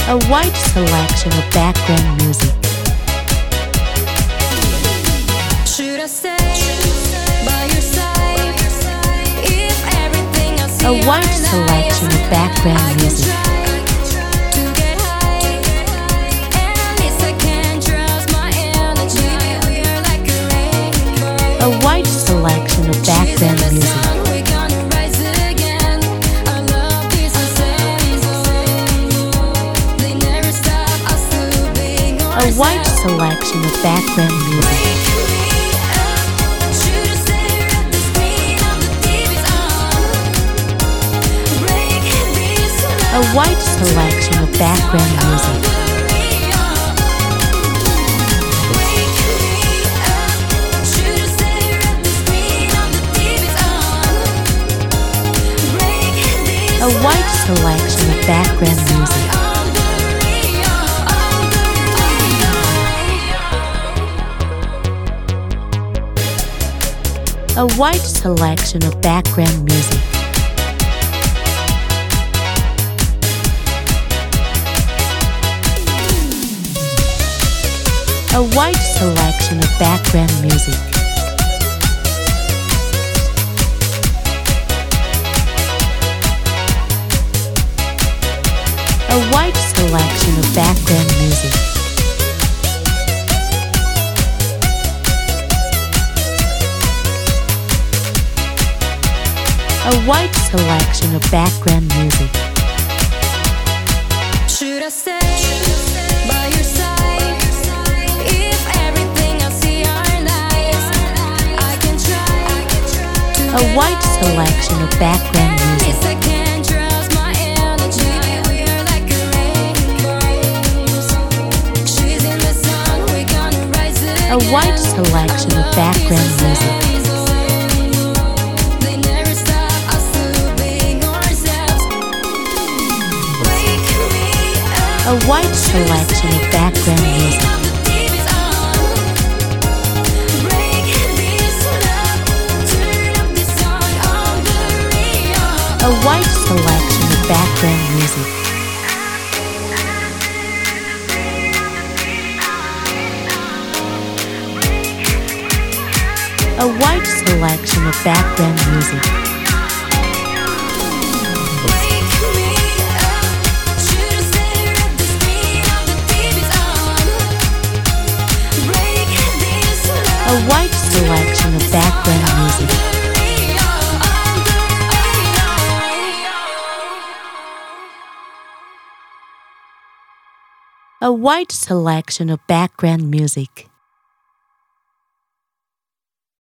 A wide selection of background music. Should I stay by your side if everything I see A wide selection of background music. to get high? At least I can trust my energy. We're like a rainbow. A wide selection of background music. We're gonna rise again. Our love is unstable. They never stop us to being A wide selection of background music. A wide selection of background music. A wide selection of background music. A wide selection of background music. A wide selection of background music. A wide selection of background music. A wide selection of background music. Should I stay by your side if everything I see are lies? I can try to A wide selection of background music. Yes, I can trust my energy. We're like a rainbow. She's in the sun. We're gonna rise again. A wide selection of background music. They never stop us to being ourselves. Wake me up. A wide selection of background music. A wide selection of background music. A wide selection of background music. A wide selection of background music. A wide selection of background music.